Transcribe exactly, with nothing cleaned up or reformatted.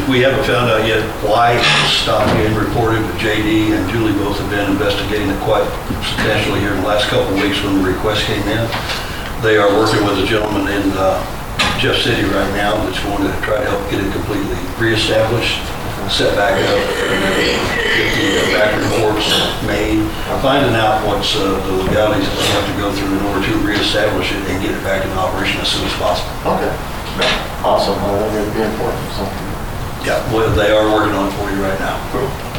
we haven't found out yet why it stopped getting reported, but J D and Julie both have been investigating it quite substantially here in the last couple of weeks when the request came in. They are working with a gentleman in uh, Jeff City right now that's going to try to help get it completely reestablished, set back up, and then get the uh, back reports made, finding out what's uh, the legalities that they have to go through in order to reestablish it and get it back in operation as soon as possible. Okay. Awesome. Well, that'd be important. So. Yeah, well, they are working on it for you right now. Cool.